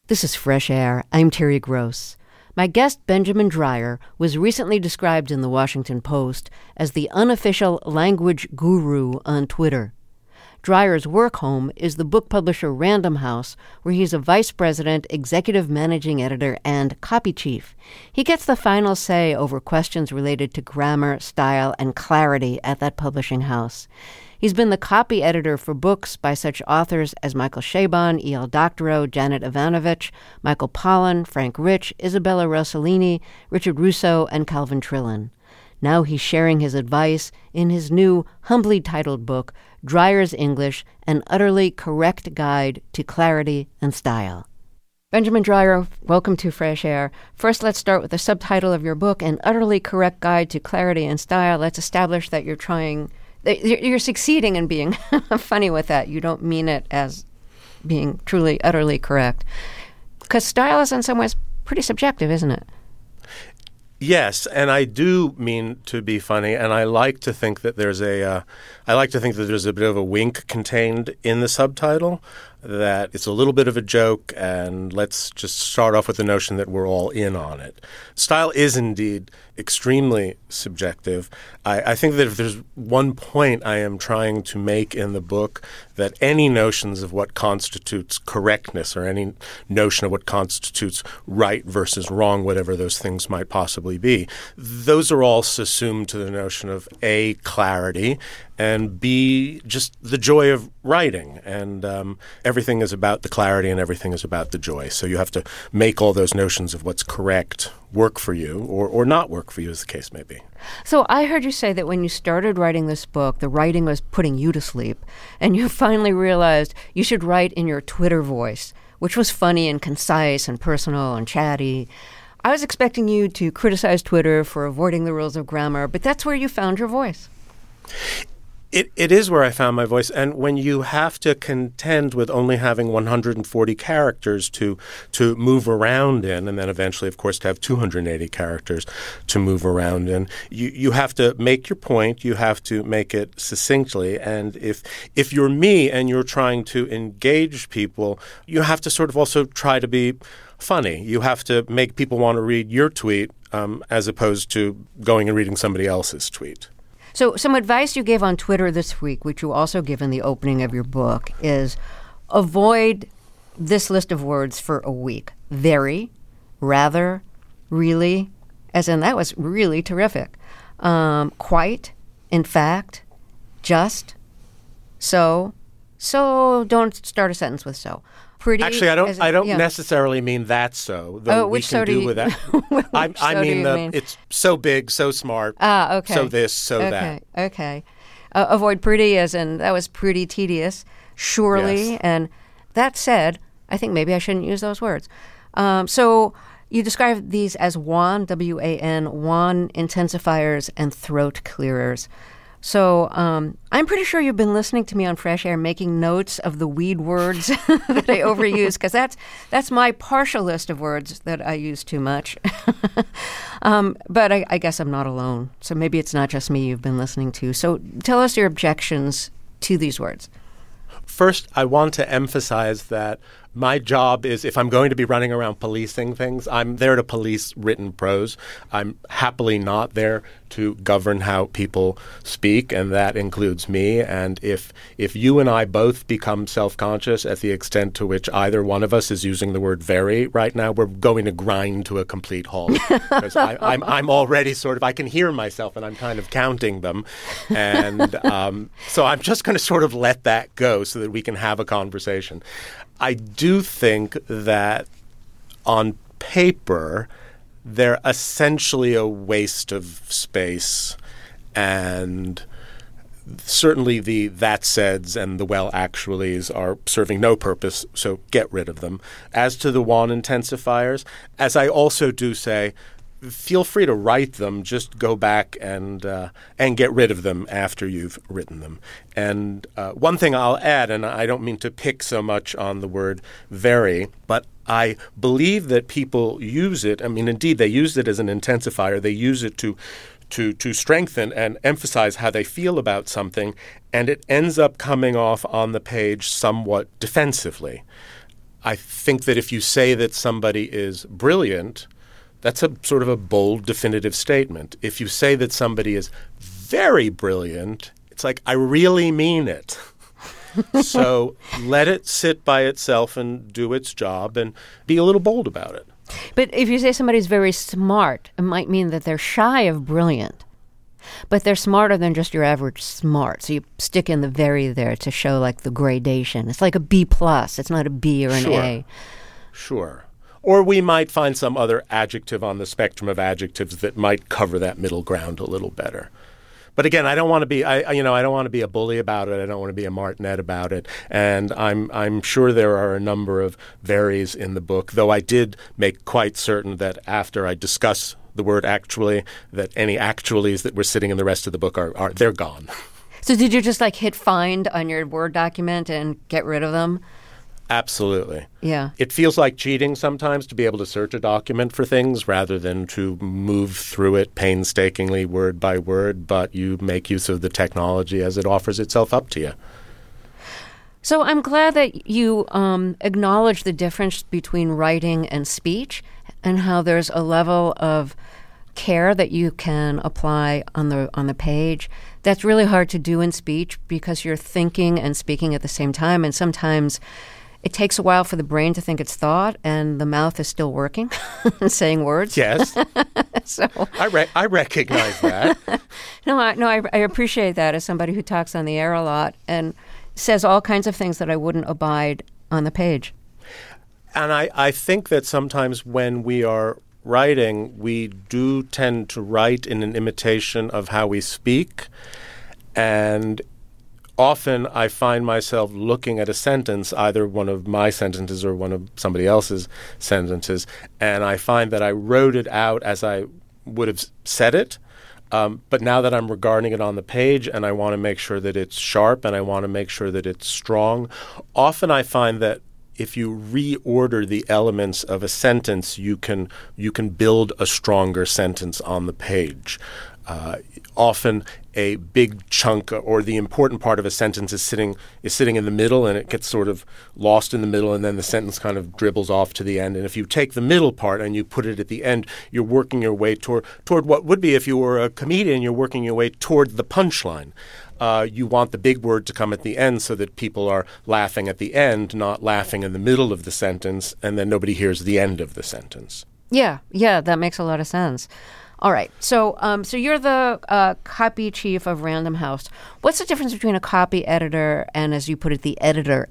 This is Fresh Air. I'm Terry Gross. My guest, Benjamin Dreyer, was recently described in the Washington Post as the unofficial language guru on Twitter. Dreyer's work home is the book publisher Random House, where he's a vice president, executive managing editor, and copy chief. He gets the final say over questions related to grammar, style, and clarity at that publishing house. He's been the copy editor for books by such authors as Michael Chabon, E.L. Doctorow, Janet Evanovich, Michael Pollan, Frank Rich, Isabella Rossellini, Richard Russo, and Calvin Trillin. Now he's sharing his advice in his new, humbly titled book, Dreyer's English, An Utterly Correct Guide to Clarity and Style. Benjamin Dreyer, welcome to Fresh Air. First, let's start with the subtitle of your book, An Utterly Correct Guide to Clarity and Style. Let's establish that you're succeeding in being funny with that. You don't mean it as being truly, utterly correct. Because style is in some ways pretty subjective, isn't it? Yes, and I do mean to be funny, and I like to think that there's a bit of a wink contained in the subtitle, that it's a little bit of a joke, and let's just start off with the notion that we're all in on it. Style is indeed extremely subjective. I think that if there's one point I am trying to make in the book, that any notions of what constitutes correctness or any notion of what constitutes right versus wrong, whatever those things might possibly be, those are all assumed to the notion of A, clarity, and B, just the joy of writing. And everything is about the clarity and everything is about the joy. So you have to make all those notions of what's correct work for you or not work for you, as the case may be. So I heard you say that when you started writing this book, the writing was putting you to sleep, and you finally realized you should write in your Twitter voice, which was funny and concise and personal and chatty. I was expecting you to criticize Twitter for avoiding the rules of grammar, but that's where you found your voice. It is where I found my voice, and when you have to contend with only having 140 characters to move around in, and then eventually, of course, to have 280 characters to move around in, you have to make your point, you have to make it succinctly, and if you're me and you're trying to engage people, you have to sort of also try to be funny. You have to make people want to read your tweet as opposed to going and reading somebody else's tweet. So some advice you gave on Twitter this week, which you also give in the opening of your book, is avoid this list of words for a week. Very, rather, really, as in that was really terrific. Quite, in fact, just, so don't start a sentence with so. Pretty. Actually, I don't necessarily mean that so. Though which we can so do do you with that. I mean it's so big, so smart. Okay. So this, so that. Okay. Avoid pretty, as in that was pretty tedious. Surely, yes. And that said, I think maybe I shouldn't use those words. So you describe these as WAN, W-A-N, WAN intensifiers and throat clearers. So I'm pretty sure you've been listening to me on Fresh Air making notes of the weed words that I overuse, because that's my partial list of words that I use too much. But I guess I'm not alone. So maybe it's not just me you've been listening to. So tell us your objections to these words. First, I want to emphasize that my job is, if I'm going to be running around policing things, I'm there to police written prose. I'm happily not there to govern how people speak, and that includes me. And if you and I both become self-conscious at the extent to which either one of us is using the word very right now, we're going to grind to a complete halt. Because I'm already sort of, I can hear myself and I'm kind of counting them. And so I'm just going to sort of let that go so that we can have a conversation. I do think that on paper, they're essentially a waste of space, and certainly the that saids and the well actuallys are serving no purpose, so get rid of them. As to the WAN intensifiers, as I also do say, feel free to write them. Just go back and get rid of them after you've written them. And one thing I'll add, and I don't mean to pick so much on the word very, but I believe that people use it. I mean, indeed, they use it as an intensifier. They use it to strengthen and emphasize how they feel about something, and it ends up coming off on the page somewhat defensively. I think that if you say that somebody is brilliant, that's a sort of a bold, definitive statement. If you say that somebody is very brilliant, it's like, I really mean it. So let it sit by itself and do its job and be a little bold about it. But if you say somebody's very smart, it might mean that they're shy of brilliant. But they're smarter than just your average smart. So you stick in the very there to show like the gradation. It's like a B+. It's not a B or an A. Sure. Or we might find some other adjective on the spectrum of adjectives that might cover that middle ground a little better. But again, I don't want to be I don't want to be a bully about it. I don't want to be a martinet about it. And I'm sure there are a number of varies in the book, though I did make quite certain that after I discuss the word actually, that any actuallys that were sitting in the rest of the book are they're gone. So did you just like hit find on your Word document and get rid of them? Absolutely. Yeah. It feels like cheating sometimes to be able to search a document for things rather than to move through it painstakingly word by word, but you make use of the technology as it offers itself up to you. So I'm glad that you acknowledge the difference between writing and speech and how there's a level of care that you can apply on the page. That's really hard to do in speech because you're thinking and speaking at the same time, and sometimes it takes a while for the brain to think its thought, and the mouth is still working and saying words. Yes. So I recognize that. I appreciate that as somebody who talks on the air a lot and says all kinds of things that I wouldn't abide on the page. And I think that sometimes when we are writing, we do tend to write in an imitation of how we speak. And often I find myself looking at a sentence, either one of my sentences or one of somebody else's sentences, and I find that I wrote it out as I would have said it. But now that I'm regarding it on the page and I want to make sure that it's sharp and I want to make sure that it's strong, often I find that if you reorder the elements of a sentence, you can build a stronger sentence on the page. Often a big chunk or the important part of a sentence is sitting in the middle, and it gets sort of lost in the middle, and then the sentence kind of dribbles off to the end. And if you take the middle part and you put it at the end, you're working your way toward what would be, if you were a comedian, you're working your way toward the punchline. You want the big word to come at the end so that people are laughing at the end, not laughing in the middle of the sentence, and then nobody hears the end of the sentence. Yeah, that makes a lot of sense. All right. So you're the copy chief of Random House. What's the difference between a copy editor and, as you put it, the editor?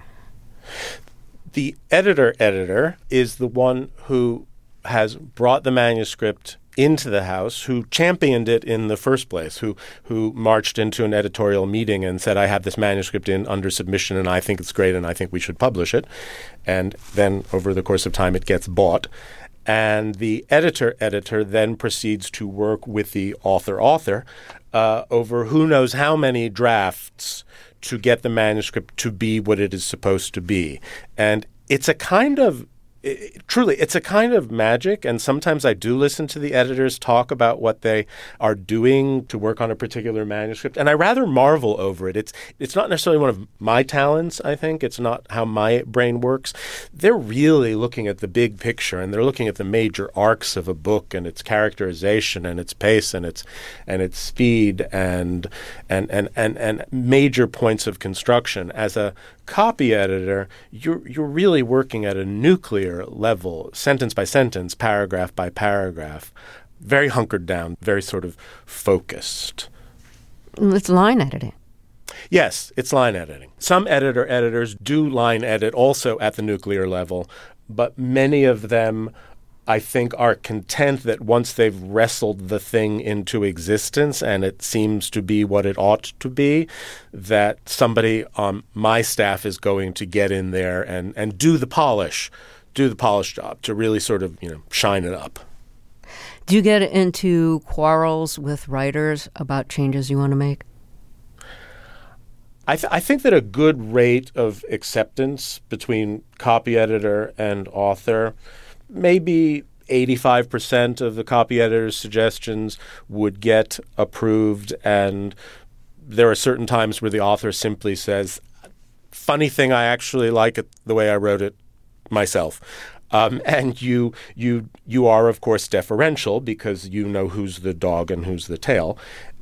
The editor is the one who has brought the manuscript into the house, who championed it in the first place, who marched into an editorial meeting and said, I have this manuscript in under submission and I think it's great and I think we should publish it. And then over the course of time it gets bought. And the editor then proceeds to work with the author over who knows how many drafts to get the manuscript to be what it is supposed to be. And it's a kind of it's a kind of magic, and sometimes I do listen to the editors talk about what they are doing to work on a particular manuscript, and I rather marvel over it. It's not necessarily one of my talents, I think. It's not how my brain works. They're really looking at the big picture, and they're looking at the major arcs of a book and its characterization and its pace and its speed and major points of construction. As a copy editor, you're really working at a nuclear level, sentence by sentence, paragraph by paragraph, very hunkered down, very sort of focused. It's line editing. Yes, it's line editing. Some editors do line edit also at the nuclear level, but many of them, I think, are content that once they've wrestled the thing into existence and it seems to be what it ought to be, that somebody on my staff is going to get in there and do the polish job to really sort of, shine it up. Do you get into quarrels with writers about changes you want to make? I think that a good rate of acceptance between copy editor and author, maybe 85% of the copy editor's suggestions would get approved, and there are certain times where the author simply says, funny thing, I actually like it the way I wrote it myself. And you are, of course, deferential because you know who's the dog and who's the tail.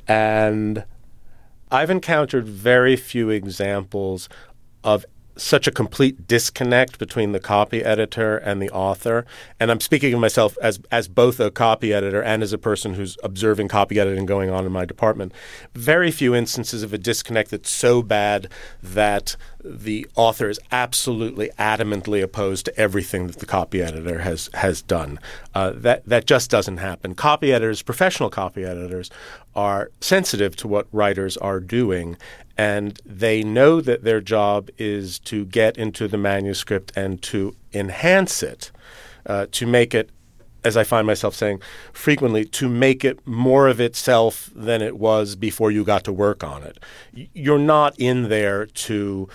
And I've encountered very few examples of such a complete disconnect between the copy editor and the author. And I'm speaking of myself as both a copy editor and as a person who's observing copy editing going on in my department. Very few instances of a disconnect that's so bad that the author is absolutely adamantly opposed to everything that the copy editor has done. That just doesn't happen. Copy editors, professional copy editors, are sensitive to what writers are doing, and they know that their job is to get into the manuscript and to enhance it, to make it, as I find myself saying frequently, to make it more of itself than it was before you got to work on it. You're not in there to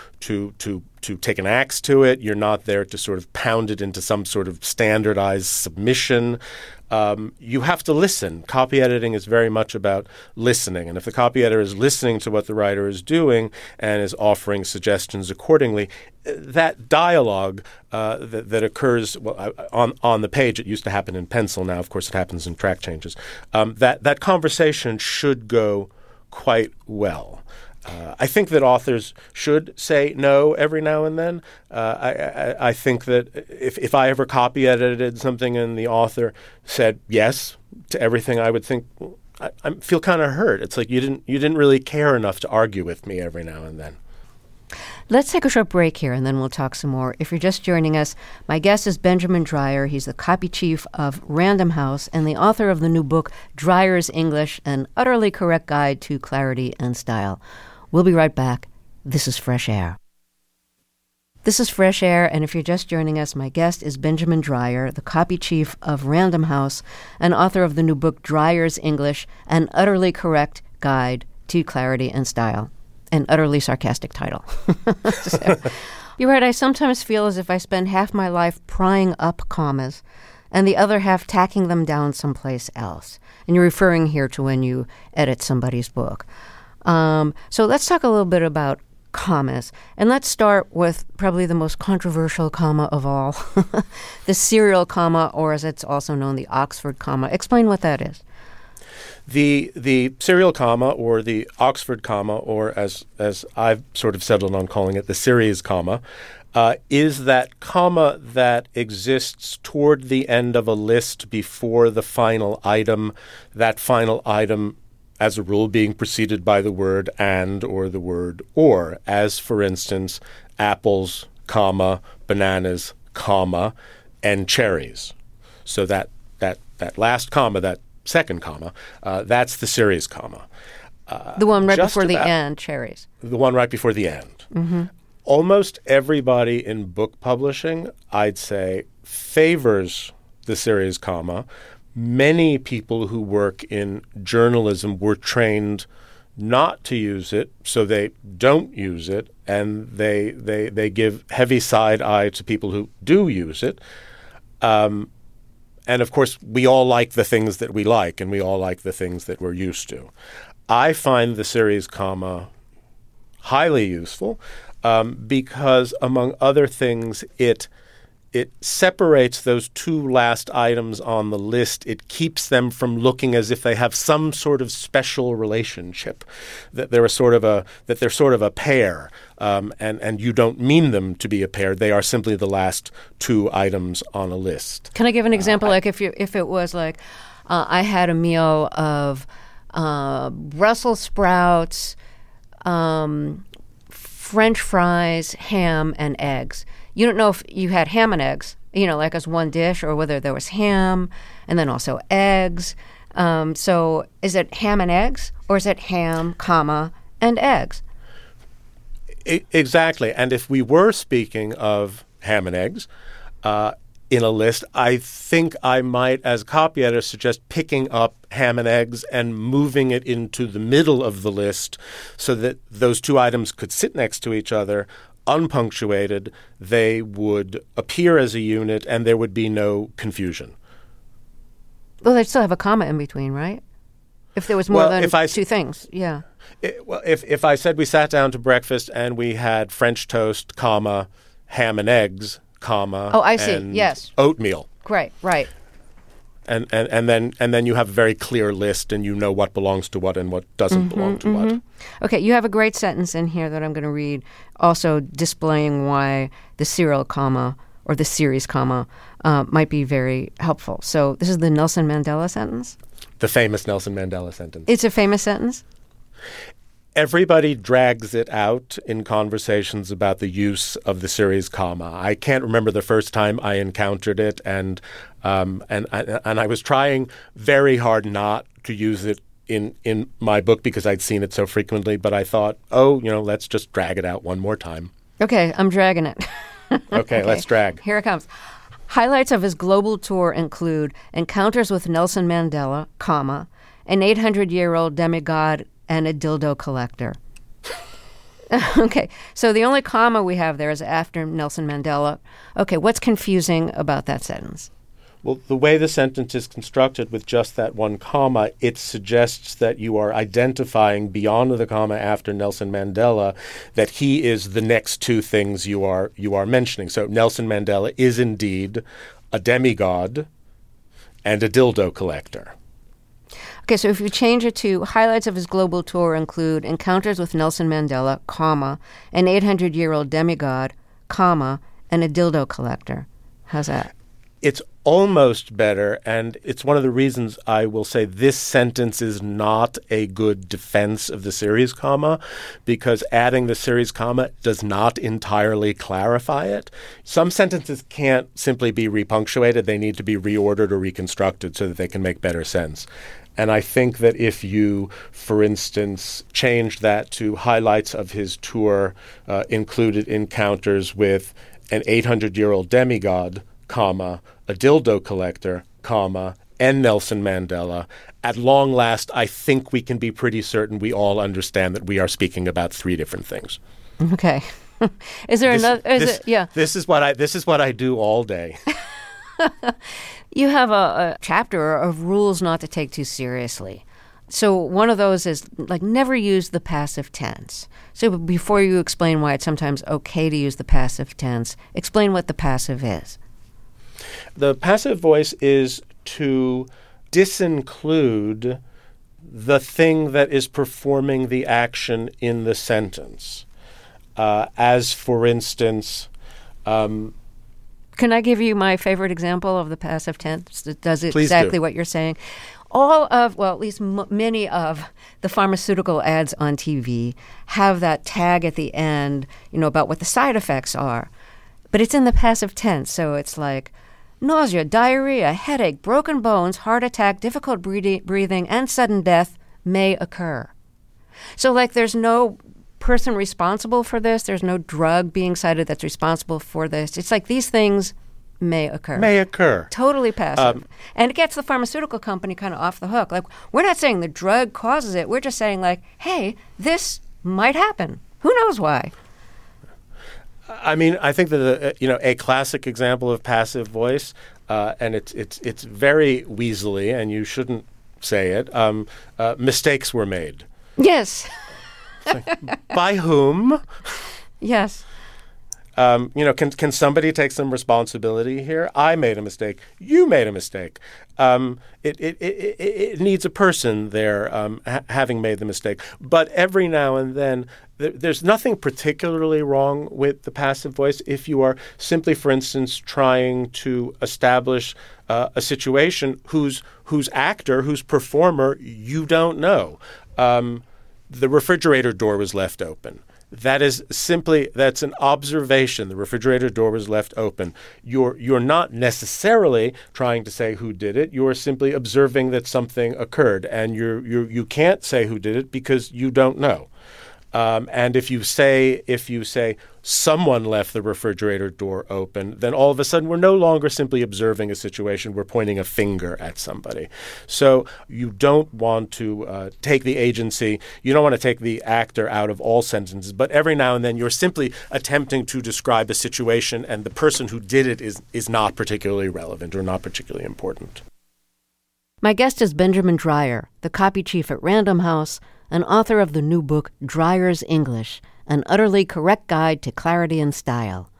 take an axe to it. You're not there to sort of pound it into some sort of standardized submission. You have to listen. Copy editing is very much about listening. And if the copy editor is listening to what the writer is doing and is offering suggestions accordingly, that dialogue that occurs on the page, it used to happen in pencil. Now, of course, it happens in track changes. That conversation should go quite well. I think that authors should say no every now and then. I think that if I ever copy edited something and the author said yes to everything, I would think I feel kind of hurt. It's like you didn't really care enough to argue with me every now and then. Let's take a short break here, and then we'll talk some more. If you're just joining us, my guest is Benjamin Dreyer. He's the copy chief of Random House and the author of the new book, Dreyer's English, An Utterly Correct Guide to Clarity and Style. We'll be right back. This is Fresh Air. This is Fresh Air, and if you're just joining us, my guest is Benjamin Dreyer, the copy chief of Random House and author of the new book, Dreyer's English, An Utterly Correct Guide to Clarity and Style. An utterly sarcastic title. So, you're right, I sometimes feel as if I spend half my life prying up commas and the other half tacking them down someplace else. And you're referring here to when you edit somebody's book. So let's talk a little bit about commas. And let's start with probably the most controversial comma of all, the serial comma, or as it's also known, the Oxford comma. Explain what that is. The serial comma or the Oxford comma, or as I've sort of settled on calling it, the series comma, is that comma that exists toward the end of a list before the final item, that final item as a rule being preceded by the word and or the word or, as, for instance, apples, comma, bananas, comma, and cherries. So that last comma, that second comma, that's the series comma. The one right before the end, cherries. The one right before the end. Mm-hmm. Almost everybody in book publishing, I'd say, favors the series comma. Many people who work in journalism were trained not to use it, so they don't use it, and they give heavy side eye to people who do use it. And of course, we all like the things that we like, and we all like the things that we're used to. I find the series comma highly useful because, among other things, it separates those two last items on the list. It keeps them from looking as if they have some sort of special relationship, that they're sort of a pair, and you don't mean them to be a pair. They are simply the last two items on a list. Can I give an example? Like if it was like, I had a meal of Brussels sprouts, French fries, ham, and eggs. You don't know if you had ham and eggs, like as one dish, or whether there was ham and then also eggs. So is it ham and eggs, or is it ham, comma, and eggs? Exactly. And if we were speaking of ham and eggs in a list, I think I might, as a copy editor, suggest picking up ham and eggs and moving it into the middle of the list so that those two items could sit next to each other, unpunctuated. They would appear as a unit, and there would be no confusion. Well, they'd still have a comma in between, right? If there was more than two things, yeah. If I said we sat down to breakfast and we had French toast, comma, ham and eggs, comma. Oh, I see. And yes. Oatmeal. Right. And then you have a very clear list, and you know what belongs to what and what doesn't belong to what. Okay, you have a great sentence in here that I'm going to read, also displaying why the serial comma or the series comma might be very helpful. So this is the Nelson Mandela sentence. The famous Nelson Mandela sentence. It's a famous sentence? Everybody drags it out in conversations about the use of the series comma. I can't remember the first time I encountered it, and I was trying very hard not to use it in my book because I'd seen it so frequently. But I thought, let's just drag it out one more time. Okay, I'm dragging it. Okay, let's drag. Here it comes. Highlights of his global tour include encounters with Nelson Mandela, comma, an 800-year-old demigod, and a dildo collector. Okay, so the only comma we have there is after Nelson Mandela. Okay, what's confusing about that sentence? Well, the way the sentence is constructed with just that one comma, it suggests that you are identifying beyond the comma after Nelson Mandela that he is the next two things you are mentioning. So Nelson Mandela is indeed a demigod and a dildo collector. Okay, so if you change it to highlights of his global tour include encounters with Nelson Mandela, comma, an 800-year-old demigod, comma, and a dildo collector. How's that? It's almost better, and it's one of the reasons I will say this sentence is not a good defense of the series comma, because adding the series comma does not entirely clarify it. Some sentences can't simply be repunctuated. They need to be reordered or reconstructed so that they can make better sense. And I think that if you, for instance, change that to highlights of his tour included encounters with an 800-year-old demigod, comma, a dildo collector, comma, and Nelson Mandela, at long last, I think we can be pretty certain we all understand that we are speaking about three different things. Okay. Is there another? Yeah. This is what I do all day. You have a chapter of rules not to take too seriously. So one of those is never use the passive tense. So before you explain why it's sometimes okay to use the passive tense, explain what the passive is. The passive voice is to disinclude the thing that is performing the action in the sentence. As, for instance... Can I give you my favorite example of the passive tense that does Please exactly do. what you're saying? All of, well, at least many of the pharmaceutical ads on TV have that tag at the end, about what the side effects are. But it's in the passive tense, so it's like nausea, diarrhea, headache, broken bones, heart attack, difficult breathing, and sudden death may occur. So there's no person responsible for this. There's no drug being cited that's responsible for this. It's these things may occur. May occur. Totally passive. And it gets the pharmaceutical company kind of off the hook. We're not saying the drug causes it. We're just saying hey, this might happen. Who knows why? I mean, I think that a classic example of passive voice, and it's very weaselly, and you shouldn't say it. Mistakes were made. Yes. By whom? Yes. Can somebody take some responsibility here? I made a mistake. You made a mistake. It needs a person there having made the mistake. But every now and then, there's nothing particularly wrong with the passive voice if you are simply, for instance, trying to establish a situation whose actor, whose performer, you don't know. The refrigerator door was left open. That's an observation. The refrigerator door was left open. You're not necessarily trying to say who did it. You're simply observing that something occurred, and you can't say who did it because you don't know. And if you say someone left the refrigerator door open, then all of a sudden we're no longer simply observing a situation. We're pointing a finger at somebody. So you don't want to take the agency. You don't want to take the actor out of all sentences. But every now and then you're simply attempting to describe a situation, and the person who did it is not particularly relevant or not particularly important. My guest is Benjamin Dreyer, the copy chief at Random House, and author of the new book, Dreyer's English, An Utterly Correct Guide to Clarity and Style.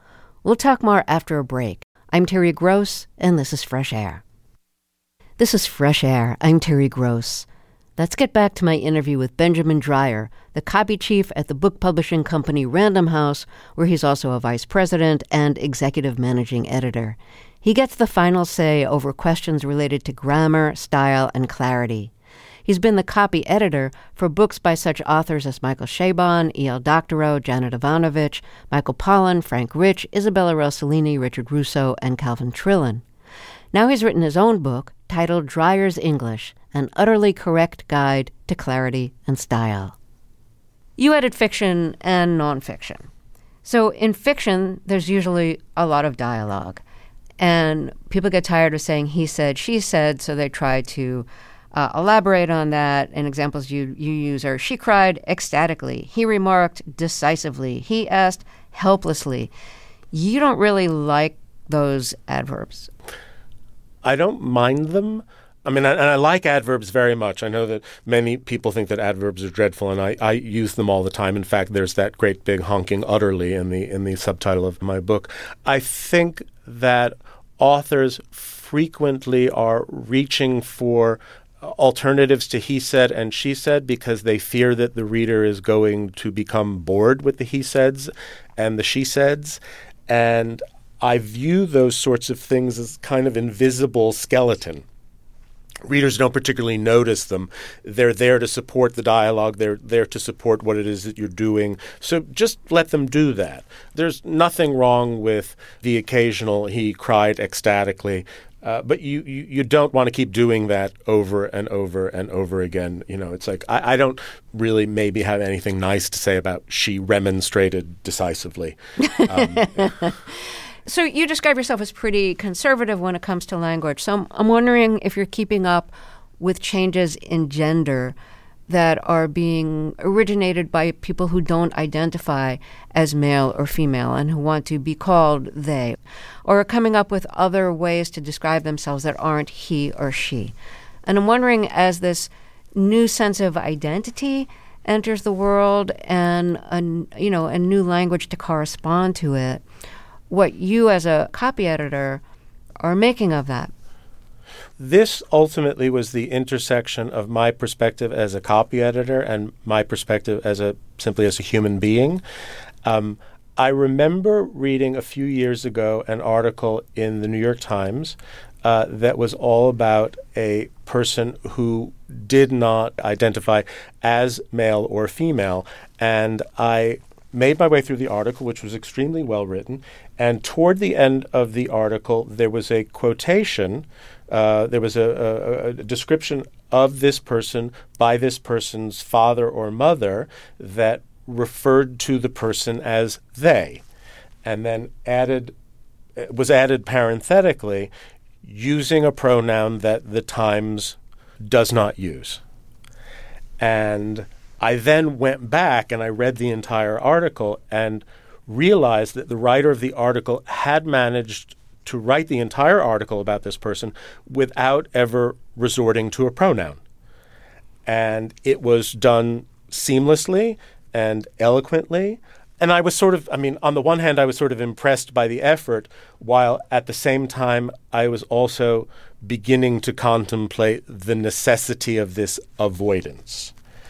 We'll talk more after a break. I'm Terry Gross, and this is Fresh Air. This is Fresh Air. I'm Terry Gross. Let's get back to my interview with Benjamin Dreyer, the copy chief at the book publishing company Random House, where he's also a vice president and executive managing editor. He gets the final say over questions related to grammar, style, and clarity. He's been the copy editor for books by such authors as Michael Chabon, E.L. Doctorow, Janet Ivanovich, Michael Pollan, Frank Rich, Isabella Rossellini, Richard Russo, and Calvin Trillin. Now he's written his own book titled Dreyer's English, an utterly correct guide to clarity and style. You edit fiction and nonfiction. So in fiction, there's usually a lot of dialogue. And people get tired of saying he said, she said, so they try to elaborate on that. And examples you use are, she cried ecstatically. He remarked decisively. He asked helplessly. You don't really like those adverbs. I don't mind them. I mean, and I like adverbs very much. I know that many people think that adverbs are dreadful, and I use them all the time. In fact, there's that great big honking utterly in the subtitle of my book. I think that authors frequently are reaching for alternatives to he said and she said because they fear that the reader is going to become bored with the he saids and the she saids. And I view those sorts of things as kind of invisible skeleton. Readers don't particularly notice them. They're there to support the dialogue. They're there to support what it is that you're doing. So just let them do that. There's nothing wrong with the occasional he cried ecstatically. But you don't want to keep doing that over and over and over again. You know, it's like I don't really maybe have anything nice to say about she remonstrated decisively. So you describe yourself as pretty conservative when it comes to language. So I'm wondering if you're keeping up with changes in gender that are being originated by people who don't identify as male or female and who want to be called they, or are coming up with other ways to describe themselves that aren't he or she. And I'm wondering, as this new sense of identity enters the world and a new language to correspond to it, what you as a copy editor are making of that. This ultimately was the intersection of my perspective as a copy editor and my perspective simply as a human being. I remember reading a few years ago an article in the New York Times that was all about a person who did not identify as male or female. And I made my way through the article, which was extremely well written. And toward the end of the article, there was a quotation. There was a description of this person by this person's father or mother that referred to the person as they, and then was added parenthetically using a pronoun that the Times does not use. And I then went back and I read the entire article and realized that the writer of the article had managed to write the entire article about this person without ever resorting to a pronoun. And it was done seamlessly and eloquently. And I was on the one hand, I was sort of impressed by the effort, while at the same time, I was also beginning to contemplate the necessity of this avoidance.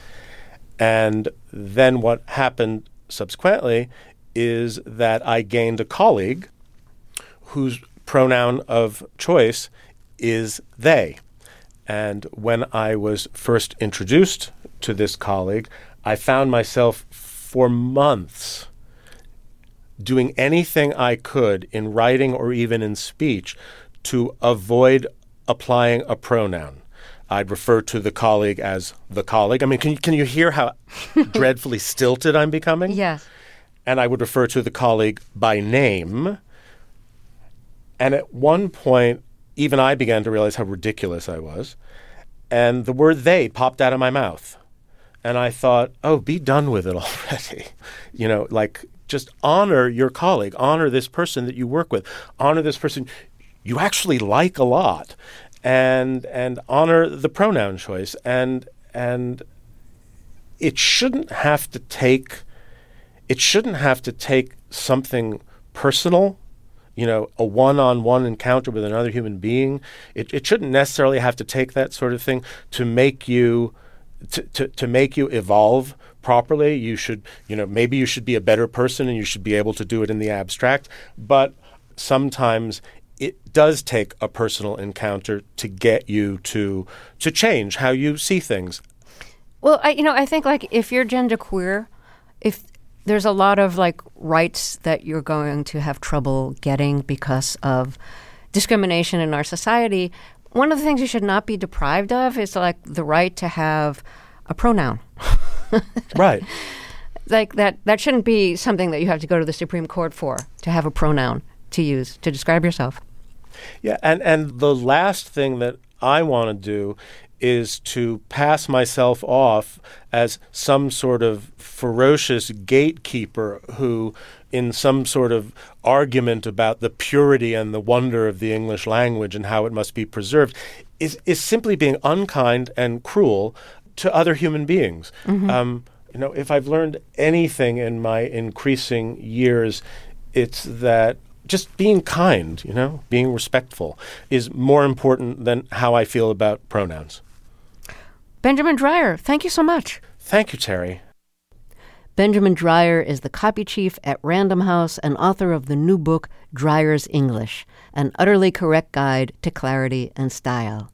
And then what happened subsequently is that I gained a colleague whose pronoun of choice is they. And when I was first introduced to this colleague, I found myself for months doing anything I could in writing or even in speech to avoid applying a pronoun. I'd refer to the colleague as the colleague. I mean, can you hear how dreadfully stilted I'm becoming? Yes. And I would refer to the colleague by name. And at one point, even I began to realize how ridiculous I was. And the word they popped out of my mouth. And I thought, oh, be done with it already. Just honor your colleague. Honor this person that you work with. Honor this person you actually like a lot. And honor the pronoun choice. And it shouldn't have to take something personal a one-on-one encounter with another human being. It shouldn't necessarily have to take that sort of thing to make you to make you evolve properly. You should, maybe you should be a better person and you should be able to do it in the abstract. But sometimes it does take a personal encounter to get you to change how you see things. Well, I think like if you're genderqueer, if there's a lot of like rights that you're going to have trouble getting because of discrimination in our society, one of the things you should not be deprived of is like the right to have a pronoun. Right. Like that shouldn't be something that you have to go to the Supreme Court for, to have a pronoun to use to describe yourself. Yeah, and the last thing that I want to do is to pass myself off as some sort of ferocious gatekeeper who, in some sort of argument about the purity and the wonder of the English language and how it must be preserved, is simply being unkind and cruel to other human beings. Mm-hmm. If I've learned anything in my increasing years, it's that just being kind, being respectful is more important than how I feel about pronouns. Benjamin Dreyer, thank you so much. Thank you, Terry. Benjamin Dreyer is the copy chief at Random House and author of the new book, Dreyer's English, an utterly correct guide to clarity and style.